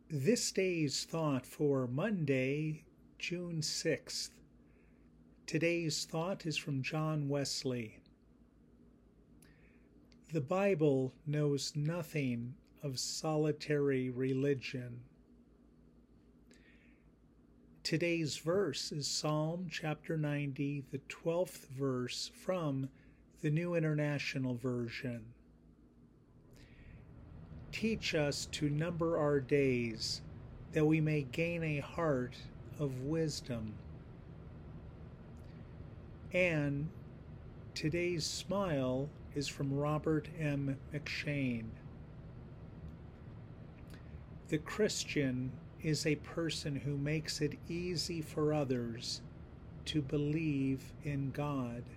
This day's thought for Monday, June 6th. Today's thought is from John Wesley. The Bible knows nothing of solitary religion. Today's verse is Psalm chapter 90, the 12th verse from the New International Version. Teach us to number our days, that we may gain a heart of wisdom. And today's smile is from Robert M. McShane. The Christian is a person who makes it easy for others to believe in God.